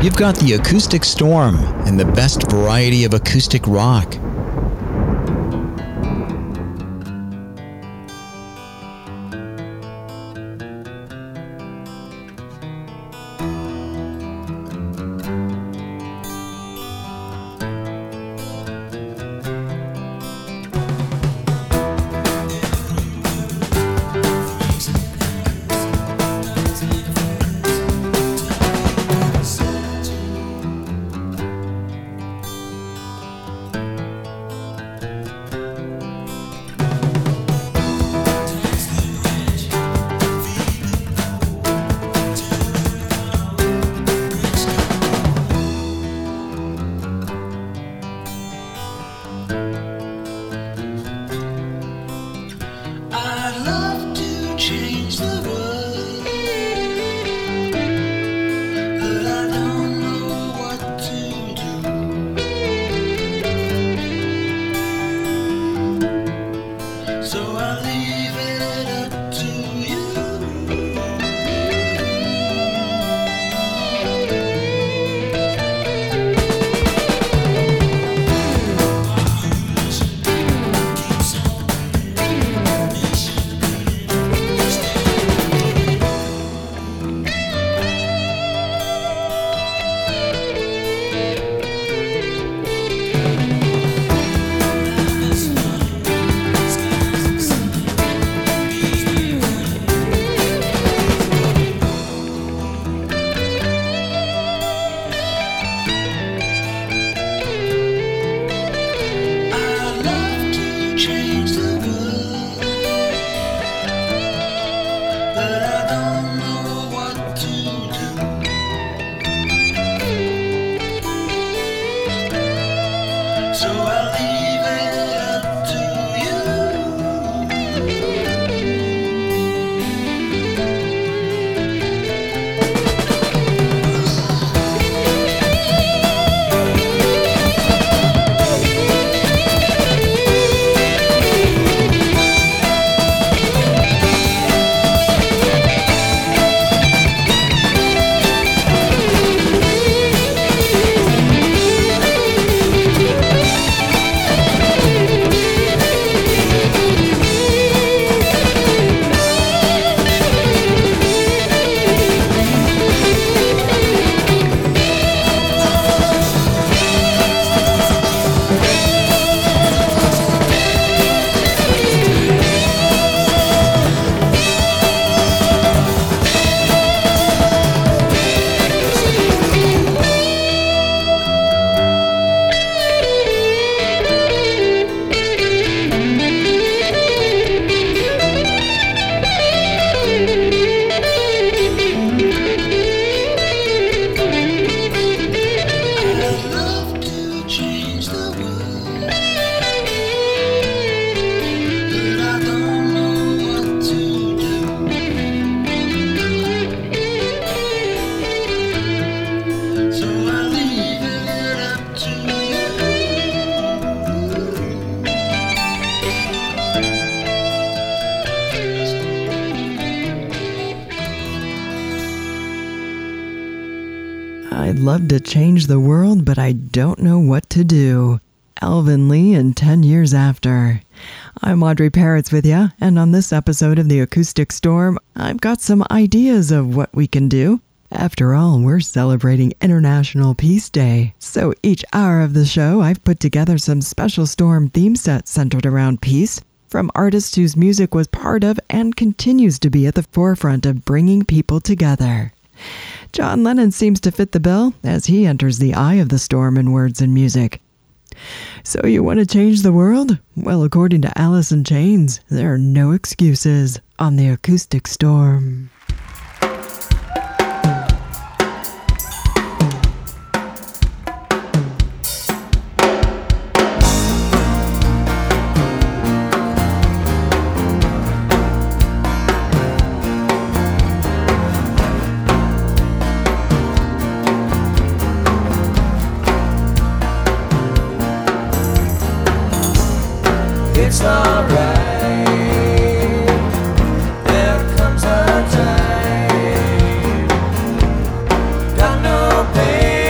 You've got the Acoustic Storm and the best variety of acoustic rock. I'd love to change the world, but I don't know what to do. Alvin Lee and 10 Years After. I'm Audrey Parrots with you, and on this episode of The Acoustic Storm, I've got some ideas of what we can do. After all, we're celebrating International Peace Day, so each hour of the show, I've put together some special storm theme sets centered around peace, from artists whose music was part of and continues to be at the forefront of bringing people together. John Lennon seems to fit the bill as he enters the eye of the storm in words and music. So you want to change the world? Well, according to Alice in Chains, there are no excuses on The Acoustic Storm. It's alright, there comes a time, got no pain.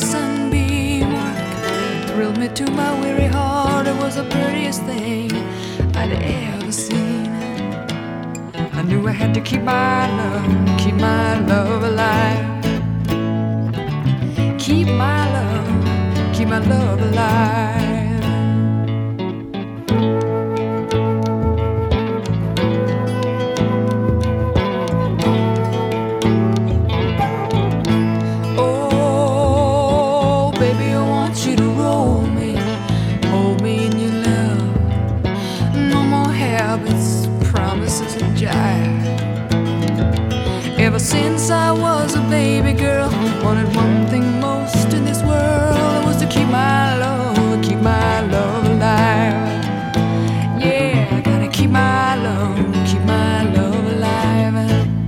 sunbeam work thrilled me to my weary heart. It was the prettiest thing I'd ever seen. I knew I had to keep my love alive. Keep my love alive. Oh, baby, I want you to roll me, hold me in your love. No more habits, promises, and jive. Ever since I was a baby girl, wanted one thing most in this world. It was to keep my love alive. Yeah, I gotta keep my love alive.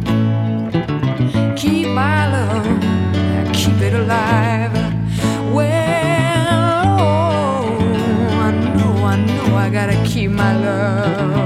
Keep my love, keep it alive. Well, oh, I know I gotta keep my love.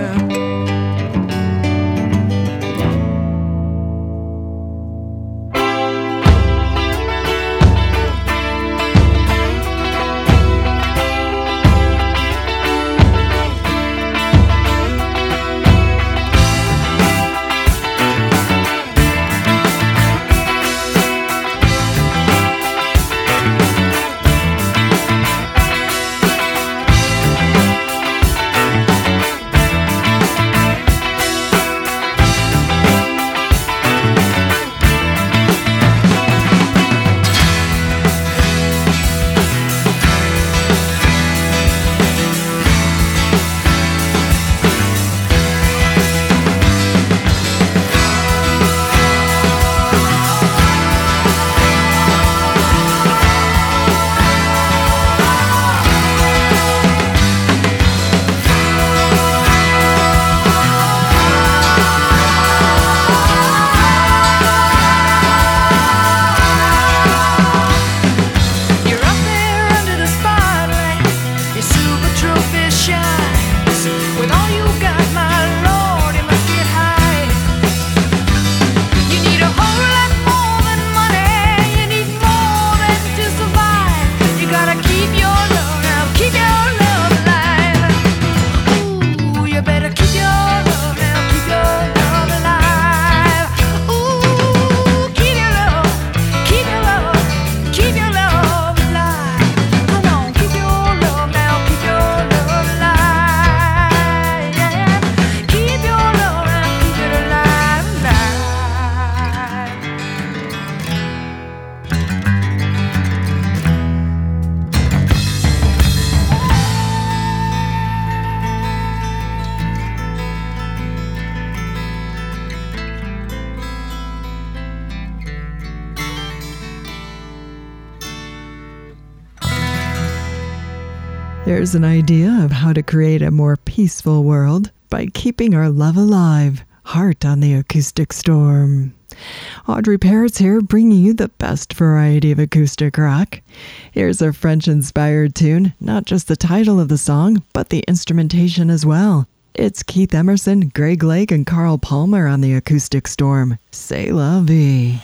There's an idea of how to create a more peaceful world by keeping our love alive. Heart on the Acoustic Storm. Audrey Parrots here, bringing you the best variety of acoustic rock. Here's a French-inspired tune, not just the title of the song, but the instrumentation as well. It's Keith Emerson, Greg Lake, and Carl Palmer on the Acoustic Storm. C'est la vie.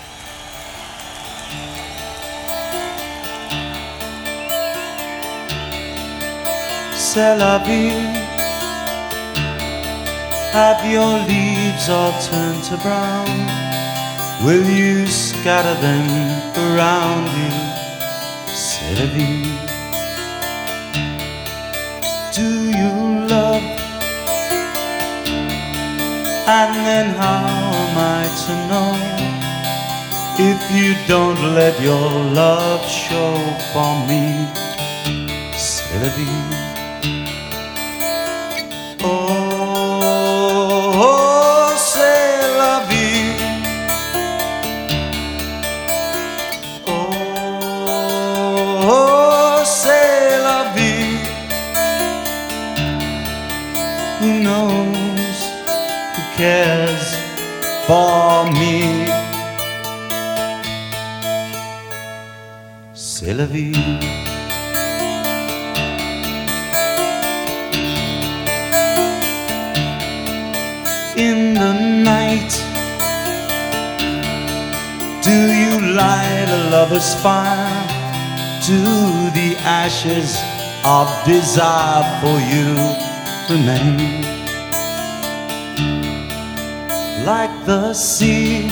C'est la vie. Have your leaves all turned to brown? Will you scatter them around you? C'est la vie. Do you love? And then how am I to know if you don't let your love show for me? C'est la vie. Oh, c'est la vie. Oh, c'est la vie. Who knows? Who cares for me? C'est la vie. In the night, do you light a lover's fire to the ashes of desire for you remain. Like the sea,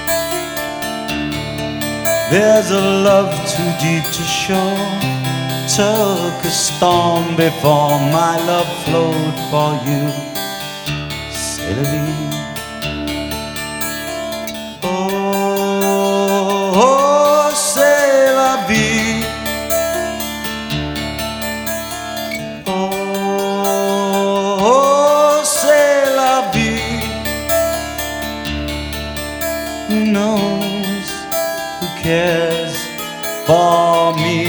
there's a love too deep to show. Took a storm before my love flowed for you. C'est la vie. Oh, c'est la vie. Oh, c'est la vie. Who knows, who cares for me?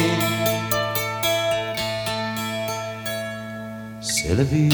C'est la vie.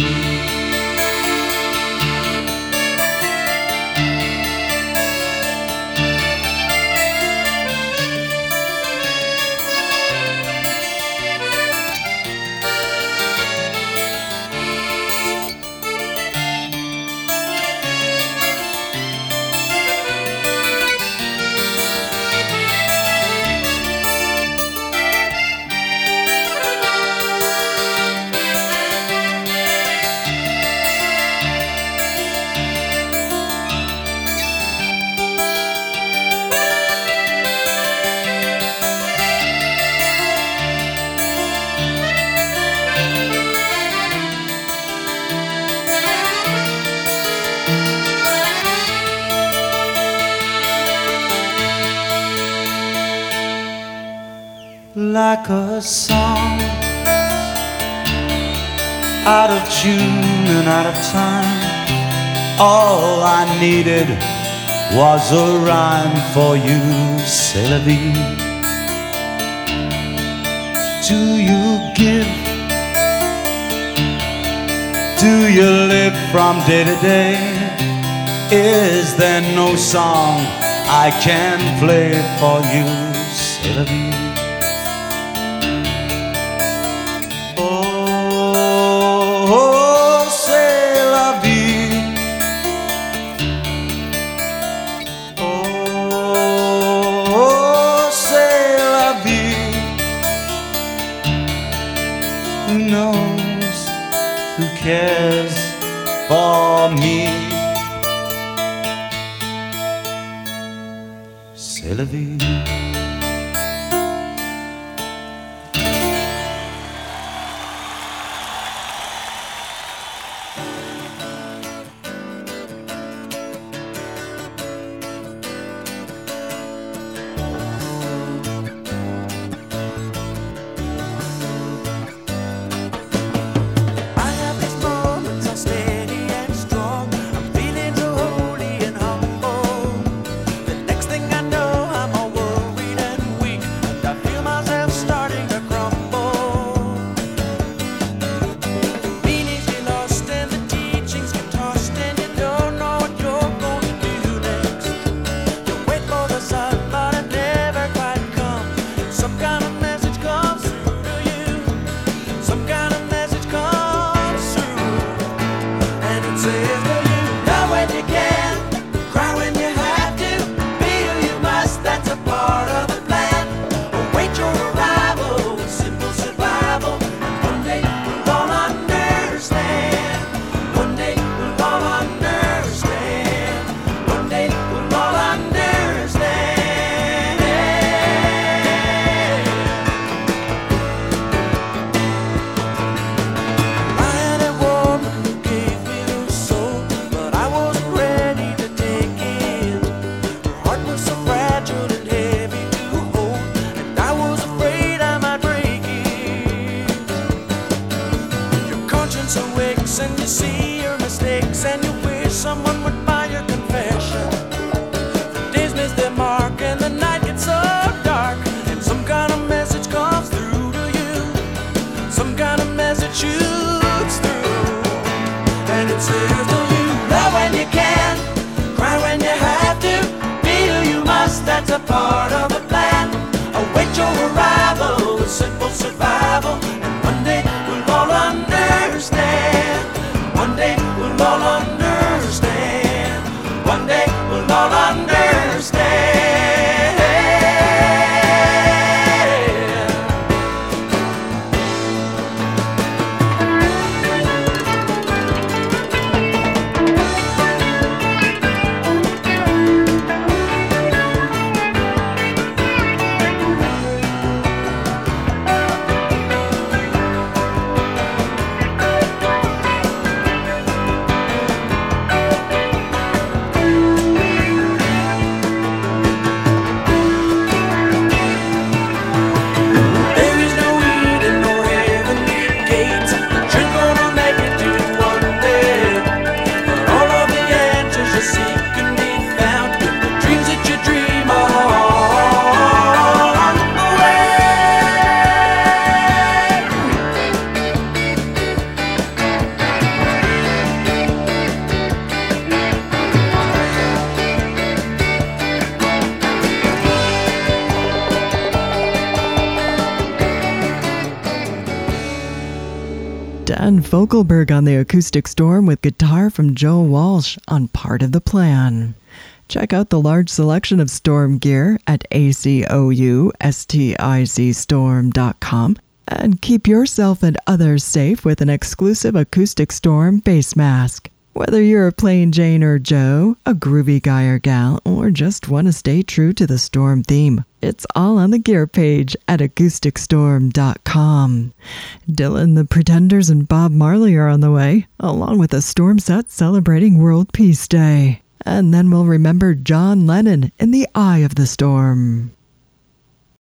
Like a song, out of tune and out of time. All I needed was a rhyme for you, c'est la vie. Do you give? Do you live from day to day? Is there no song I can play for you, c'est la vie. Oh, c'est la vie. Oh, c'est la vie. Who knows, who cares for me? C'est la vie. And you see your mistakes and you wish someone would buy your confession. The days miss their mark and the night gets so dark, and some kind of message comes through to you. Some kind of message shoots through, and it says to you, love when you can, cry when you have to, feel you must, that's a part of the plan. Await your arrival with simple survival, and one day we'll all understand. One day we'll all understand. One day we'll all understand. Dan Fogelberg on the Acoustic Storm with guitar from Joe Walsh on Part of the Plan. Check out the large selection of Storm gear at ACOUSTICstorm.com and keep yourself and others safe with an exclusive Acoustic Storm face mask. Whether you're a plain Jane or Joe, a groovy guy or gal, or just want to stay true to the Storm theme, it's all on the gear page at acousticstorm.com. Dylan, the Pretenders, and Bob Marley are on the way, along with a Storm set celebrating World Peace Day. And then we'll remember John Lennon in The Eye of the Storm.